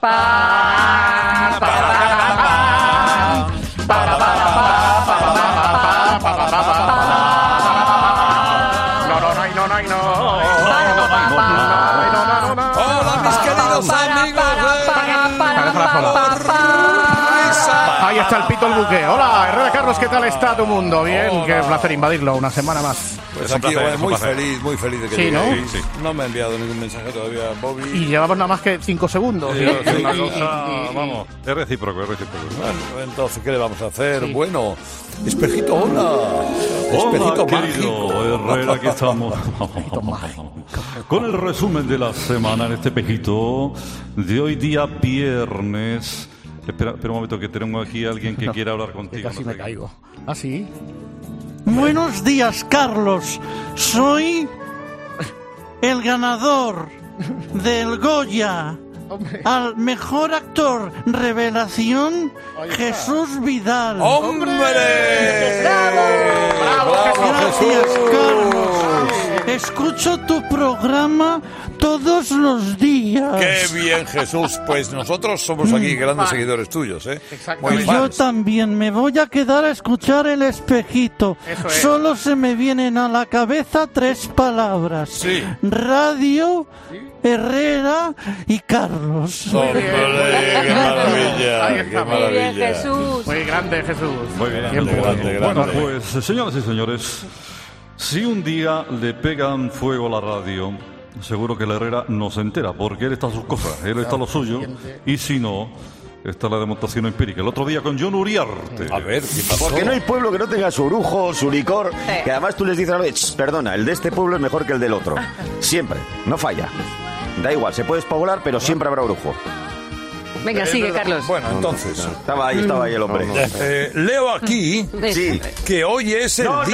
Hola, mis queridos amigos. Ahí está el Pito el Buque. Hola, Herrera Carlos, ¿qué tal está tu mundo? Bien, Hola. qué placer invadirlo una semana más. Pues aquí, muy feliz de que sí, ¿no? Sí. No me ha enviado ningún mensaje todavía, Bobby. Y llevamos nada más que 5 segundos. Sí, una cosa, vamos, es recíproco. Bueno, entonces, ¿qué le vamos a hacer? Sí. Bueno, Espejito, hola. Espejito querido mágico. Herrera, aquí estamos. Con el resumen de la semana en este Espejito de hoy día viernes. Espera un momento, que tenemos aquí a alguien que quiere hablar contigo. Casi me caigo. ¿Ah, sí? Buenos días, Carlos. Soy el ganador del Goya al mejor actor revelación, Jesús Vidal. ¡Hombre! ¡Bravo! Gracias, Carlos. Escucho tu programa todos los días. ¡Qué bien, Jesús! Pues nosotros somos aquí grandes seguidores tuyos, ¿eh? Y yo también me voy a quedar a escuchar el Espejito. Solo se me vienen a la cabeza 3 palabras. Sí. Radio, Herrera y Carlos. ¡Hombre! ¡Qué maravilla! ¡Qué maravilla! Muy bien, Jesús. Muy grande, Jesús. Muy bien, grande. Bueno, pues, señoras y señores, si un día le pegan fuego a la radio, seguro que la Herrera no se entera, porque él está a sus cosas, él está a lo suyo, y si no, está la demostración empírica. El otro día con John Uriarte. A ver, ¿qué pasó? Porque no hay pueblo que no tenga su orujo, su licor, que además tú les dices a la vez, perdona, el de este pueblo es mejor que el del otro. Siempre, no falla. Da igual, se puede espogular, pero siempre habrá orujo. Venga, sigue, Carlos. Bueno, entonces. Estaba ahí el hombre. Leo aquí Sí. que hoy es el... No.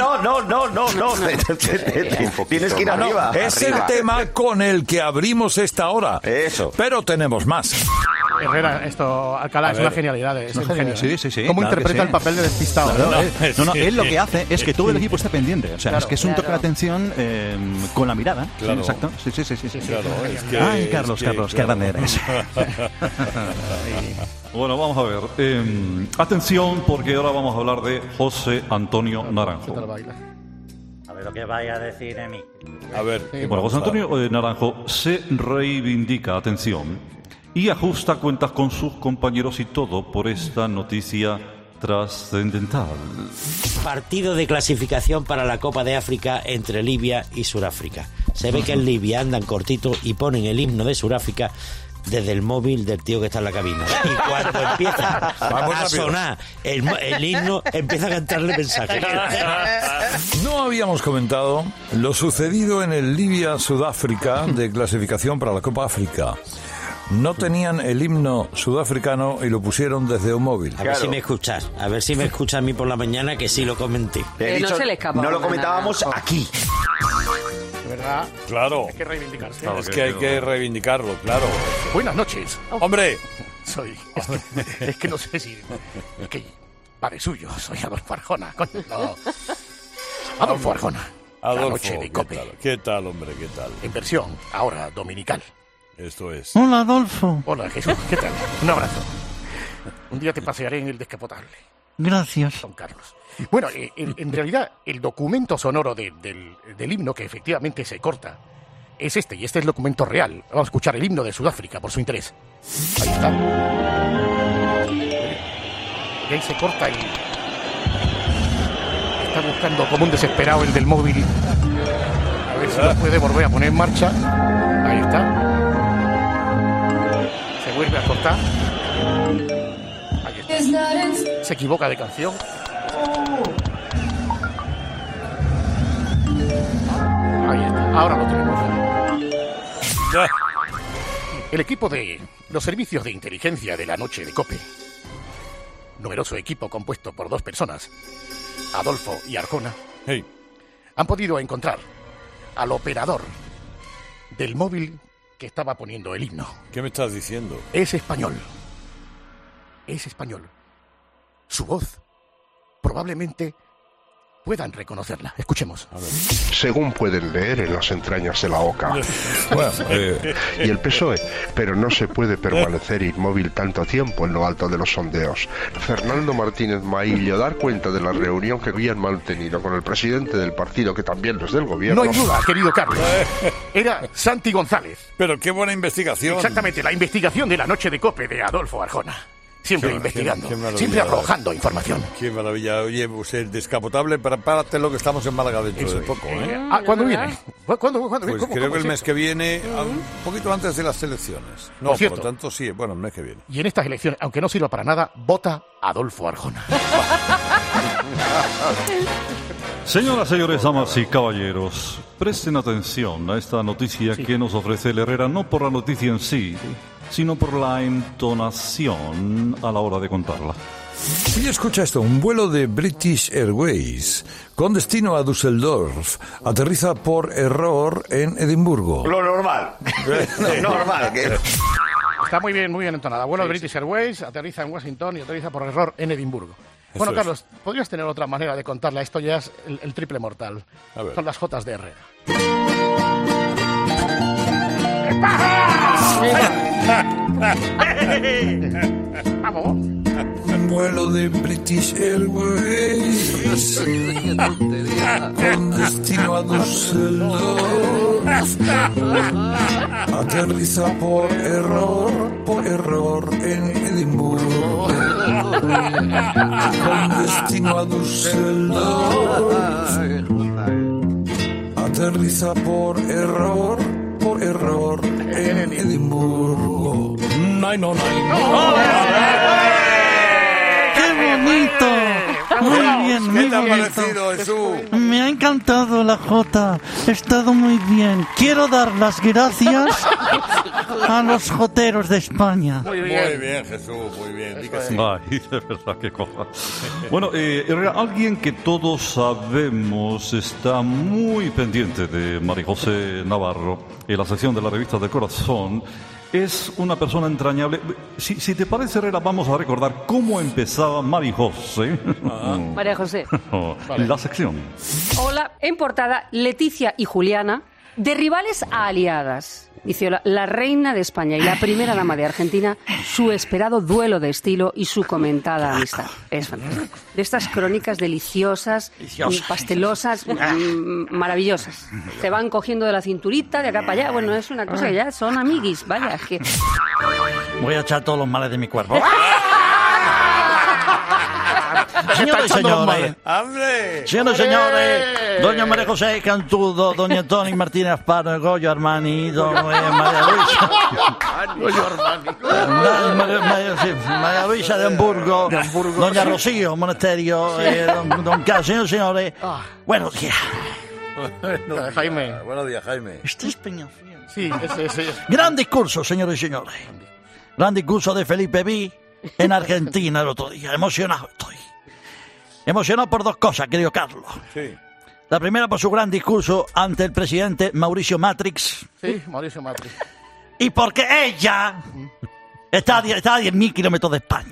Tienes que ir arriba. Es arriba. el tema con el que abrimos esta hora. Eso. Pero tenemos más. Herrera, Alcalá es una genialidad. Es un genio. Sí. ¿Cómo claro interpreta el papel de despistado? No, él lo que hace es que todo el equipo esté pendiente. O sea, Claro. es que es un toque de atención con la mirada. Claro. Sí, exacto. Sí. Claro, es que... Ay, Carlos, qué grande eres. Bueno, vamos a ver. Atención, porque ahora vamos a hablar de José Antonio Naranjo. A ver lo que vaya a decir de mí. A ver. Bueno, José Antonio Naranjo se reivindica, atención, y ajusta cuentas con sus compañeros y todo por esta noticia trascendental. Partido de clasificación para la Copa de África entre Libia y Suráfrica. Se ve que en Libia andan cortitos y ponen el himno de Suráfrica desde el móvil del tío que está en la cabina. Y cuando empieza a sonar el himno, empieza a cantarle mensajes. No habíamos comentado lo sucedido en el Libia-Sudáfrica de clasificación para la Copa África. No tenían el himno sudafricano y lo pusieron desde un móvil. A ver si me escuchas. A ver si me escuchas a mí por la mañana, que sí lo comenté. Te he no dicho, se le escapa no lo nada. comentábamos aquí. De verdad, Claro. hay que reivindicarse. Claro. Es que hay que reivindicarlo, claro. Buenas noches. ¡Hombre! Es que no sé si... Es que padre suyo, soy Adolfo Arjona. Coño, no. Adolfo Arjona. La Adolfo, noche de Cope. ¿Qué tal, hombre? ¿Qué tal? En versión, ahora dominical. Esto es... Hola, Adolfo. Hola, Jesús, ¿qué tal? Un abrazo. Un día te pasearé en el descapotable, Gracias. don Carlos. Bueno, en realidad, el documento sonoro del himno, que efectivamente se corta, es este, y este es el documento real. Vamos a escuchar el himno de Sudáfrica, por su interés. Ahí está. Y ahí se corta y... Está buscando como un desesperado el del móvil. A ver si lo puede volver a poner en marcha. Ahí está. Se vuelve a cortar. Ahí está. Se equivoca de canción. Ahí está. Ahora lo tenemos. El equipo de los servicios de inteligencia de la noche de Cope, numeroso equipo compuesto por 2 personas, Adolfo y Arjona, Hey. han podido encontrar al operador del móvil que estaba poniendo el himno. ¿Qué me estás diciendo? Es español. Es español. Su voz probablemente puedan reconocerla. Escuchemos. Según pueden leer en las entrañas de la OCA. Y el PSOE, pero no se puede permanecer inmóvil tanto tiempo en lo alto de los sondeos. Fernando Martínez Maillo dar cuenta de la reunión que habían mantenido con el presidente del partido, que también es del gobierno. No hay duda, querido Carlos. Era Santi González. Pero qué buena investigación. Exactamente, la investigación de la noche de COPE de Adolfo Arjona. Siempre investigando, siempre arrojando información. Qué maravilla. Oye, pues el descapotable, prepárate lo que estamos en Málaga dentro de poco, ¿eh? ¿Cuándo viene? ¿Cuándo? Pues creo que el mes que viene, un poquito antes de las elecciones. No, por lo tanto, sí, bueno, el mes que viene. Y en estas elecciones, aunque no sirva para nada, vota Adolfo Arjona. Señoras, señores, damas y caballeros, presten atención a esta noticia que nos ofrece el Herrera, no por la noticia en sí, sino por la entonación a la hora de contarla. Y escucha esto, un vuelo de British Airways con destino a Düsseldorf aterriza por error en Edimburgo. Lo normal. Normal. Está muy bien entonada. Vuelo de British Airways, aterriza en Washington y aterriza por error en Edimburgo. Bueno, Carlos, ¿podrías tener otra manera de contarla? Esto ya es el triple mortal. Son las Jotas de Herrera. ¡Vamos! Un vuelo de British Airways con destino a Düsseldorf aterriza por error en Edimburgo. Con destino a Düsseldorf aterriza por error en Edimburgo. No. ¡Qué bonito! Muy bien, muy ¿Qué te ha bonito. parecido, Jesús? Me ha encantado la Jota. He estado muy bien. Quiero dar las gracias a los joteros de España. Muy bien, Jesús, muy bien. Di que sí. Ay, de verdad, qué cosa. Bueno, Herrera, alguien que todos sabemos está muy pendiente de María José Navarro en la sección de la revista del Corazón. Es una persona entrañable. Si te parece, Herrera, vamos a recordar cómo empezaba María José. María José. La sección. Hola, en portada, Leticia y Juliana, de rivales a aliadas. Dice la reina de España y la primera dama de Argentina, su esperado duelo de estilo y su comentada amistad. Es fantástico. De estas crónicas deliciosas, pastelosas, maravillosas. Se van cogiendo de la cinturita, de acá para allá. Bueno, es una cosa que ya son amiguis, vaya. Es que... Voy a echar todos los males de mi cuerpo. Señoras y señores, señoras y señores, doña María José Cantudo, doña Tony Martínez Asparo, Goyo Armani, María Luisa. Goyo Armani. María Luisa de Hamburgo, doña Rocío Monasterio, don Carlos, señores y señores. Buenos días. Jaime. Buenos días, Jaime. Este es Peñafiel. Sí, ese. Gran discurso, señores y señores. Gran discurso de Felipe V en Argentina el otro día. Emocionado estoy. Emocionado por dos cosas, querido Carlos. Sí. La primera por su gran discurso ante el presidente Mauricio Matrix. Sí, Mauricio Matrix. Y porque ella está a 10.000 kilómetros de España.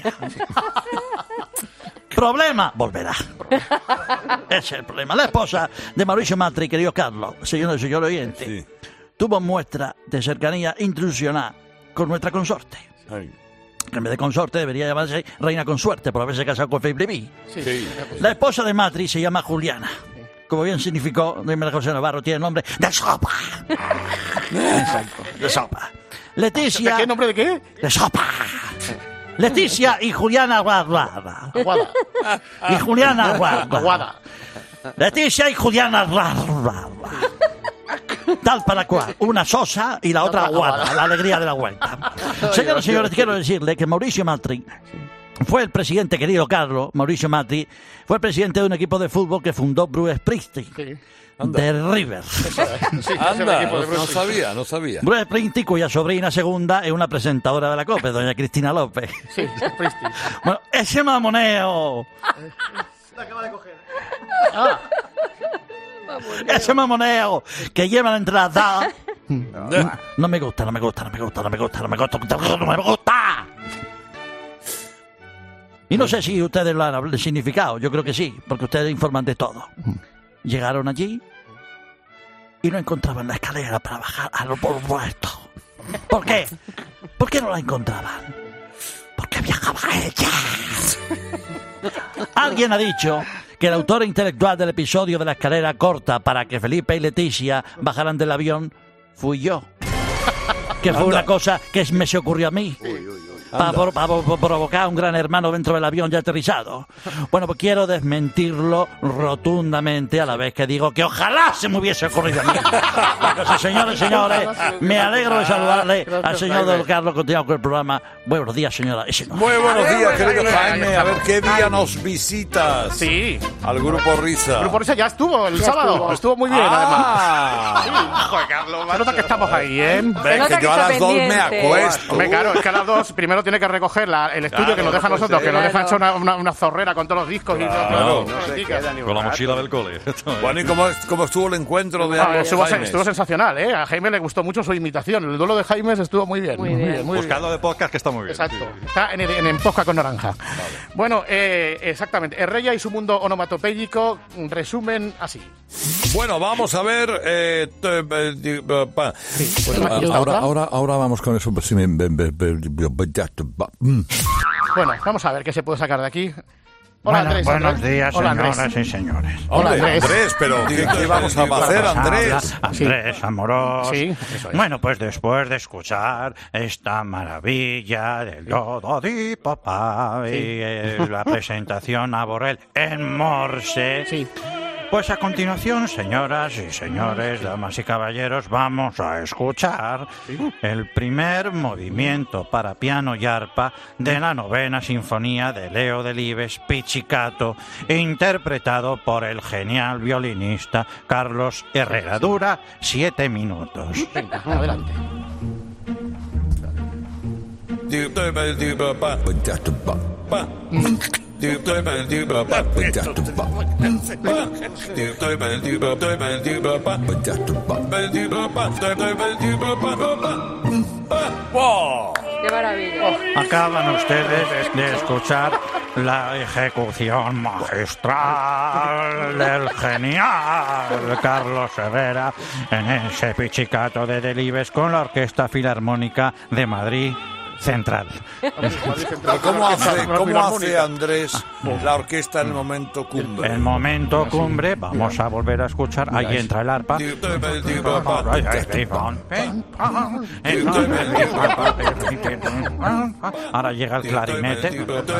Problema, volverá. Ese es el problema. La esposa de Mauricio Matrix, querido Carlos, señor oyente, tuvo muestra de cercanía institucional con nuestra consorte. Ay. En vez de consorte debería llamarse reina consuerte por haberse casado con Felipe V. Sí. La esposa de Matrix se llama Juliana. Como bien significó, María José Navarro tiene nombre de sopa. Exacto, de sopa. Leticia. ¿Qué nombre de qué? De sopa. Leticia y Juliana Aguada. Y Juliana Aguada. Leticia y Juliana Aguada. Tal para cual, una sosa y la otra aguada, la alegría de la vuelta. Señoras y señores, quiero decirle que Mauricio Macri fue el presidente, querido Carlos, Mauricio Macri, fue el presidente de un equipo de fútbol que fundó Bruce Springsteen, de River. Anda, no sabía. Bruce Springsteen, cuya sobrina segunda es una presentadora de la COPE, doña Cristina López. Sí, Springsteen. Bueno, ese mamoneo. La acaba de coger. Ese mamoneo que lleva la entrada. No me gusta. Y no sé si ustedes lo han significado, yo creo que sí, porque ustedes informan de todo. Llegaron allí y no encontraban la escalera para bajar a los puestos. ¿Por qué? ¿Por qué no la encontraban? Porque viajaba ella. Alguien ha dicho que el autor intelectual del episodio de la escalera corta para que Felipe y Leticia bajaran del avión fui yo. Que fue una cosa que me se ocurrió a mí. Para provocar a un gran hermano dentro del avión ya aterrizado. Bueno, pues quiero desmentirlo rotundamente a la vez que digo que ojalá se me hubiese ocurrido a mí. Entonces, señores, me alegro de saludarle al señor Don Carlos. Continuamos con el programa. Buenos días, señora. Muy buenos días, querido Jaime. A ver qué día nos visitas. Sí. Al Grupo Risa. El Grupo Risa ya estuvo el sábado. Estuvo muy bien, además. Sí. Joder, Carlos. Se nota que estamos ahí, ¿eh? Ven, que yo a las 2 me acuesto. Hombre, claro, es que a las 2 primero tiene que recoger el estudio que nos deja a nosotros, que nos deja hecho una zorrera con todos los discos. Claro. Con la mochila del cole. Bueno, ¿y cómo estuvo el encuentro de ambos Jaimes? Estuvo sensacional, ¿eh? A Jaime le gustó mucho su imitación. El duelo de Jaimes estuvo muy bien. Muy bien. Buscando de podcast que está muy bien. Exacto. Sí. Está en podcast con naranja. Vale. Bueno, exactamente. Herrella y su mundo onomatopéyico, resumen así. Bueno, vamos a ver. Ahora vamos con eso. Bueno, vamos a ver qué se puede sacar de aquí. Hola, Andrés. Buenos días, Hola, señoras Andrés. y señores. Hola, Andrés, pero ¿qué vamos a hacer, Andrés? Andrés Amorós. Sí, eso es. Bueno, pues después de escuchar esta maravilla del Dodo di Papá y la presentación a Borrell en Morse. Sí. Pues a continuación, señoras y señores, damas y caballeros, vamos a escuchar el primer movimiento para piano y arpa de la 9ª Sinfonía de Leo Delibes Pizzicato, interpretado por el genial violinista Carlos Herrera. Dura 7 minutos. Venga, adelante. ¡Qué maravilla! Acaban ustedes de escuchar la ejecución magistral del genial Carlos Herrera en ese Pizzicato de Delibes con la Orquesta Filarmónica de Madrid Central. ¿Cómo hace Andrés la orquesta en el momento cumbre? El momento cumbre, vamos a volver a escuchar. Ahí entra el arpa. Ahora llega el clarinete.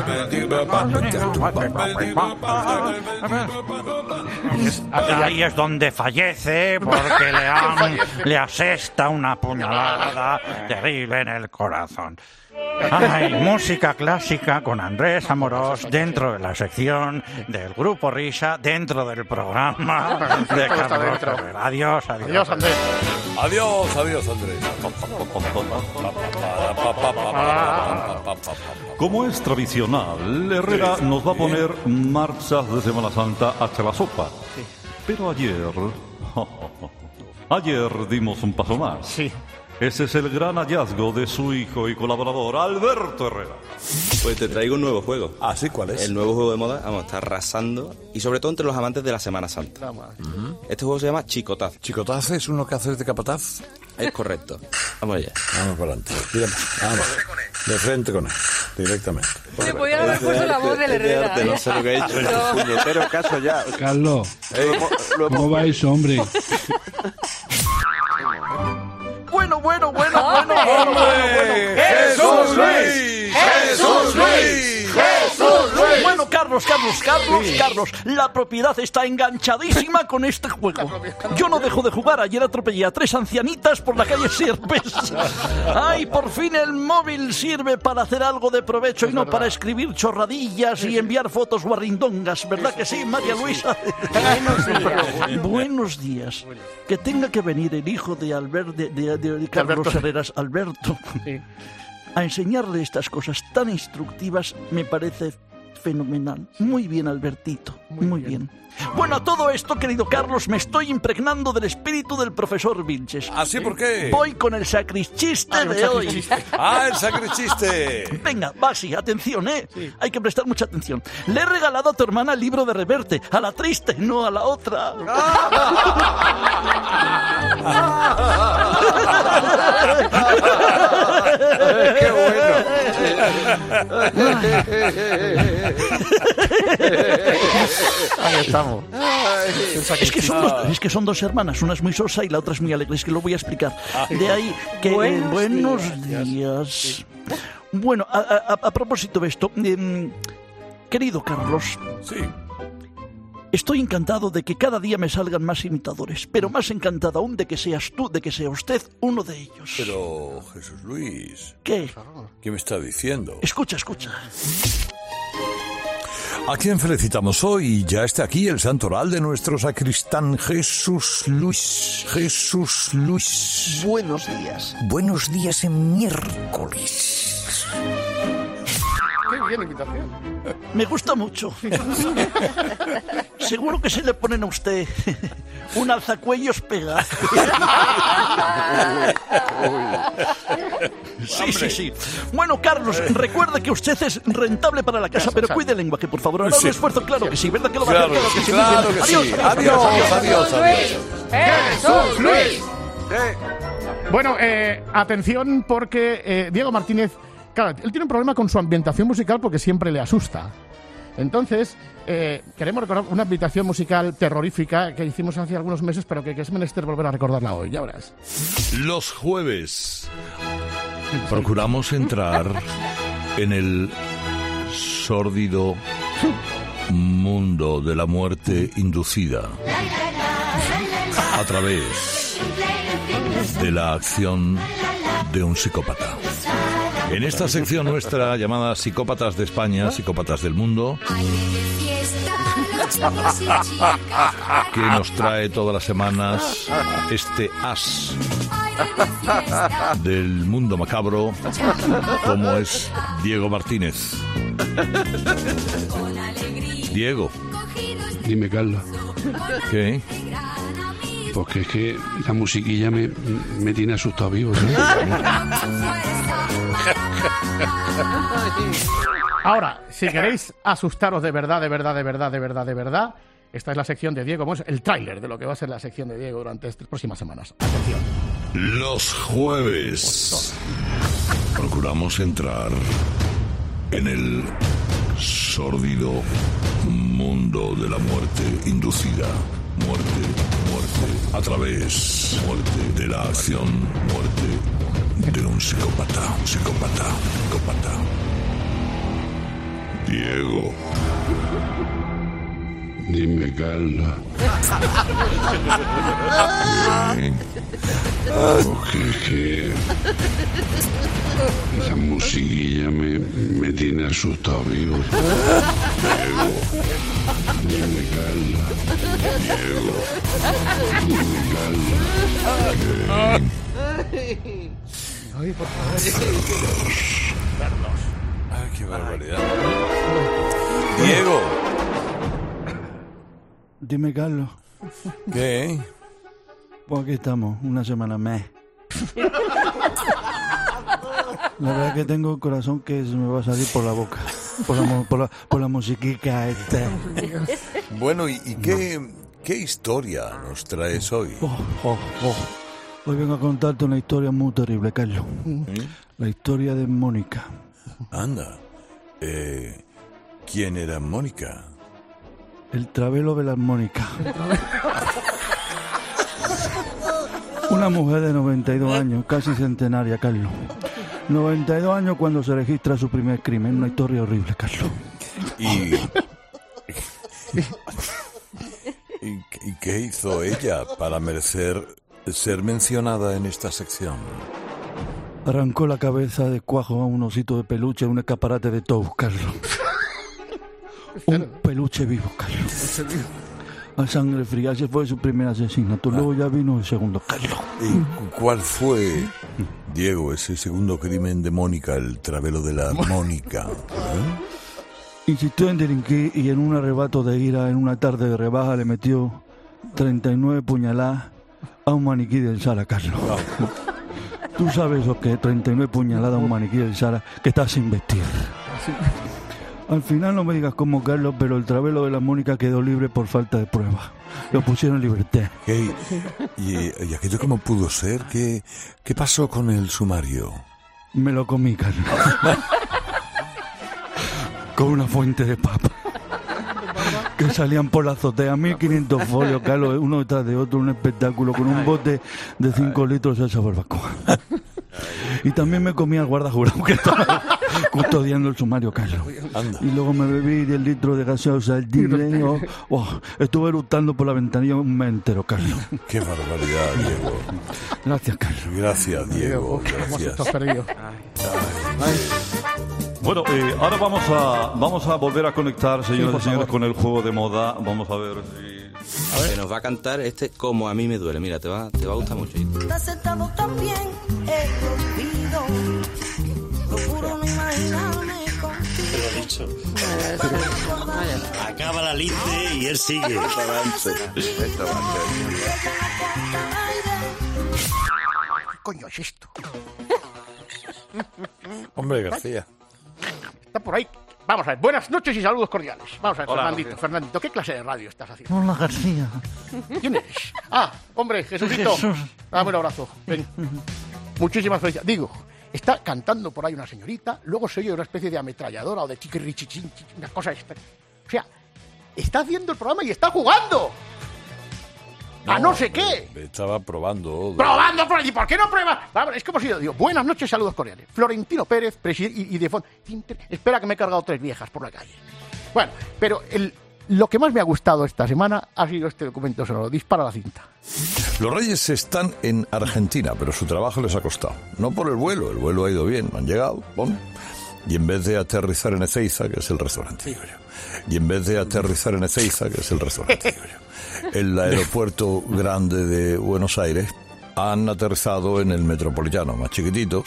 Ahí es donde fallece porque le asesta una puñalada terrible en el corazón. Ay, música clásica con Andrés Amorós dentro de la sección del Grupo Risa, dentro del programa de Carlos Herrera. Adiós, Andrés. Adiós, Andrés. Como es tradicional, Herrera nos va a poner marchas de Semana Santa hasta la sopa. Sí. Pero ayer dimos un paso más. Sí. Ese es el gran hallazgo de su hijo y colaborador, Alberto Herrera. Pues te traigo un nuevo juego. Ah, ¿sí? ¿Cuál es? El nuevo juego de moda, está arrasando, y sobre todo entre los amantes de la Semana Santa. Este juego se llama Chicotaz. ¿Chicotaz es uno que haces de capataz? Es correcto. Vamos allá. Vamos para adelante. Vamos. De frente con él, directamente. Me voy a haber puesto la voz del Herrera. No sé lo que he hecho. No. Puñetero caso ya. Carlos, ¿cómo va eso, hombre? Bueno. ¡Jesús Luis! Bueno, Carlos, la propiedad está enganchadísima con este juego. Yo no dejo de jugar. Ayer atropellé a 3 ancianitas por la calle Sierpes. Ay, por fin el móvil sirve para hacer algo de provecho y no para escribir chorradillas y enviar fotos guarrindongas. ¿Verdad que sí, María Luisa? Buenos días. Que tenga que venir el hijo de Carlos Herreras, Alberto, a enseñarle estas cosas tan instructivas, me parece fenomenal. Muy bien, Albertito. Muy bien. Bueno, a todo esto, querido Carlos, me estoy impregnando del espíritu espíritu del profesor Vilches. ¿Así por qué? Voy con el sacrichiste de hoy. ¡Ah, el sacrichiste! Venga, Basi, atención, ¿eh? Sí. Hay que prestar mucha atención. Le he regalado a tu hermana el libro de Reverte, a la triste, no a la otra. ¡Qué bueno! Ahí estamos. Es que son dos hermanas, una es muy sosa y la otra es muy alegre, es que lo voy a explicar. De ahí que... Buenos días. Bueno, a propósito de esto, querido Carlos. Sí. Estoy encantado de que cada día me salgan más imitadores, pero más encantado aún de que seas tú, de que sea usted uno de ellos. Pero, Jesús Luis... ¿Qué? ¿Qué me está diciendo? Escucha. ¿A quién felicitamos hoy? Ya está aquí el santoral de nuestro sacristán Jesús Luis. Jesús Luis. Buenos días. Buenos días en miércoles. Qué bien invitación. Me gusta mucho. Seguro que se le ponen a usted un alzacuellos pegado. Sí. Bueno, Carlos, recuerda que usted es rentable para la casa, pero cuide el lenguaje, por favor. Ahora un esfuerzo, claro que sí, ¿verdad que lo va a hacer? Claro que sí. Adiós. ¡Jesús Luis! Bueno, atención porque Diego Martínez, claro, él tiene un problema con su ambientación musical porque siempre le asusta. Entonces, queremos recordar una ambientación musical terrorífica que hicimos hace algunos meses, pero que es menester volver a recordarla hoy, ya verás. Los jueves procuramos entrar en el sórdido mundo de la muerte inducida a través de la acción de un psicópata. En esta sección nuestra llamada Psicópatas de España, Psicópatas del Mundo, que nos trae todas las semanas este as del mundo macabro, como es Diego Martínez. Diego. Dime, Carlos. ¿Qué? Porque es que la musiquilla me tiene asustado vivo, ¿sí? Ahora, si queréis asustaros de verdad, esta es la sección de Diego, el tráiler de lo que va a ser la sección de Diego durante estas próximas semanas. Atención. Los jueves procuramos entrar en el sórdido mundo de la muerte inducida. Muerte, a través de la acción, de un psicópata. Diego. Dime, Carlos. Porque es que la musiquilla me tiene asustado vivo. Diego. Dime, Carlos. Diego. Dime, Carlos. Ay, por favor. Ay, qué barbaridad. Diego. Dime, Carlos. ¿Qué? Pues aquí estamos, una semana más. La verdad que tengo el corazón que se me va a salir por la boca. Por la musiquica esta. Bueno, ¿y qué historia nos traes hoy? Hoy vengo a contarte una historia muy terrible, Carlos. La historia de Mónica. Anda. ¿Quién era Mónica? El travelo de las Mónicas. Una mujer de 92 años, casi centenaria, Carlos. 92 años cuando se registra su primer crimen. Una historia horrible, Carlos. ¿Y qué hizo ella para merecer ser mencionada en esta sección? Arrancó la cabeza de cuajo a un osito de peluche en un escaparate de Tous, Carlos. Un peluche vivo, Carlos. A sangre fría, ese fue su primer asesinato. Luego ya vino el segundo, Carlos. ¿Y cuál fue, Diego, ese segundo crimen de Mónica, el travelo de la Mónica? Insistió en delinquir y en un arrebato de ira, en una tarde de rebaja, le metió 39 puñaladas a un maniquí del Sara, Carlos. Tú sabes lo que es 39 puñaladas a un maniquí del Sara que está sin vestir. Al final no me digas cómo, Carlos, pero el travelo de la Mónica quedó libre por falta de prueba. Lo pusieron en libertad. ¿Y aquello cómo pudo ser? ¿Qué pasó con el sumario? Me lo comí, Carlos. Con una fuente de papa. Que salían por la azotea, 1500 folios, Carlos, uno detrás de otro, un espectáculo con un bote de 5 litros de salsa barbacoa. Y también me comí al guardajurado que estaba custodiando el sumario, Carlos. Anda. Y luego me bebí 10 litros de gaseosa al tigre. Estuve eructando por la ventanilla un mes entero, Carlos. Qué barbaridad, Diego. Gracias, Carlos. Gracias, Diego. Gracias. Estás perdido. Bueno, ahora vamos a volver a conectar, señoras y señores, con el juego de moda. Vamos a ver si... Que nos va a cantar Como a mí me duele. Mira, te va a gustar mucho. Te has sentado tan bien, el olvido. Procuro no imaginarme contigo. Te lo he dicho. Acaba la linde y él sigue. ¿Qué coño es esto? Hombre, García. Está por ahí. Vamos a ver, buenas noches y saludos cordiales. Vamos a ver, Hola, Fernandito, ¿qué clase de radio estás haciendo? Hola, García. ¿Quién eres? Ah, hombre, Jesucito. Jesús. Dame un abrazo. Ven. Muchísimas felicidades. Digo, está cantando por ahí una señorita, luego se oye una especie de ametralladora o de chiquirrichichín, una cosa esta. O sea, está haciendo el programa y está jugando. ¡A no sé qué! Estaba probando. ¡Probando por allí! ¿Por qué no pruebas? Es como si yo digo, buenas noches, saludos cordiales. Florentino Pérez, presidente, y de fondo... Espera que me he cargado 3 viejas por la calle. Bueno, pero lo que más me ha gustado esta semana ha sido este documento sonoro. Dispara la cinta. Los Reyes están en Argentina, pero su trabajo les ha costado. No por el vuelo ha ido bien. Han llegado, ¡pum! Y en vez de aterrizar en Ezeiza, que es el restaurante, digo yo. Y en vez de aterrizar en Ezeiza, que es el restaurante, digo yo. El aeropuerto grande de Buenos Aires, han aterrizado en el Metropolitano, más chiquitito.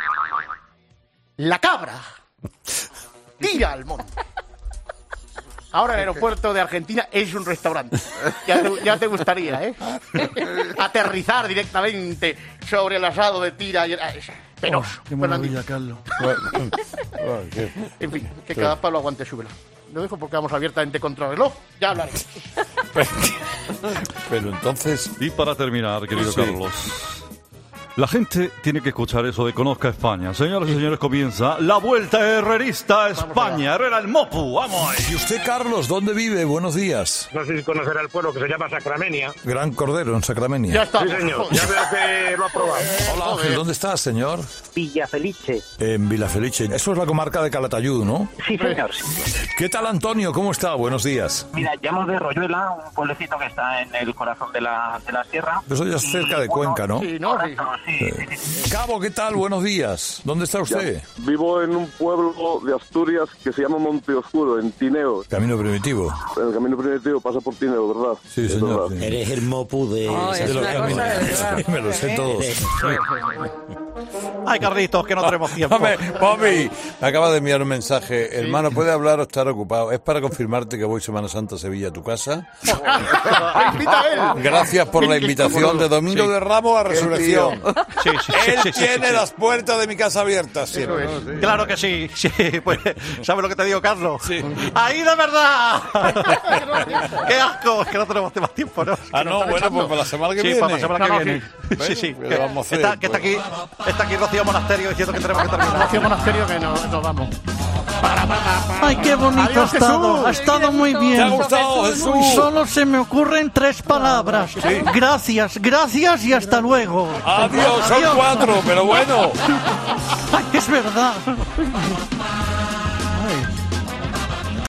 La cabra tira al monte. Ahora el aeropuerto de Argentina es un restaurante. Ya te gustaría, ¿eh? Aterrizar directamente sobre el asado de tira. Penoso. Qué maravilla, Carlos. En fin, que cada palo aguante su vela. Lo dejo porque vamos abiertamente contra el reloj. Ya hablaremos. Pero entonces... Y para terminar, querido Carlos, la gente tiene que escuchar eso de Conozca España. Señoras y señores, comienza la Vuelta Herrerista a España. Herrera el Mopu, vamos ahí. ¿Y usted, Carlos, dónde vive? Buenos días. No sé si conocerá el pueblo que se llama Sacramenia. Gran Cordero, en Sacramenia. Ya está. Sí, señor. Ya veo que lo ha probado. Hola, Ángel, ¿dónde estás, señor? Villafelice. En Villafelice. Eso es la comarca de Calatayud, ¿no? Sí, señor. ¿Qué tal, Antonio? ¿Cómo está? Buenos días. Mira, llamo de Royuela, un pueblecito que está en el corazón de la sierra. Eso ya es cerca de Cuenca, ¿no? Sí, ¿no? Sí. Cabo, ¿qué tal? Buenos días. ¿Dónde está usted? Vivo en un pueblo de Asturias que se llama Monte Oscuro, en Tineo. Camino Primitivo. El camino primitivo pasa por Tineo, ¿verdad? Sí, señor. Sí. Eres el Mopu de... Es los una caminos. cosa de Me lo sé todos. Ay, Carlitos, que no tenemos tiempo. Hombre, Bobby, me acaba de enviar un mensaje. Hermano, ¿puede hablar o estar ocupado? Es para confirmarte que voy Semana Santa a Sevilla, a tu casa. Invita a él. Gracias por la invitación de Domingo de Ramos a Resurrección. Sí, Él tiene las puertas de mi casa abiertas siempre. Claro que sí. Pues, ¿sabes lo que te digo, Carlos? Sí. ¡Ahí de verdad! ¡Qué asco! Es que no tenemos más tiempo, ¿no? Ah, no, bueno, pues para la semana que viene. Sí, para la semana que viene. Bueno, Sí. ¿qué vamos a hacer? Está aquí Rocío Monasterio diciendo que tenemos que terminar. Rocío Monasterio, que nos vamos. Ay, qué bonito Adiós, ha estado. Jesús. Ha estado muy bien. ¿Te ha gustado, Jesús? Y solo se me ocurren 3 palabras. Gracias y hasta luego. Adiós, son 4, pero bueno. Ay, es verdad.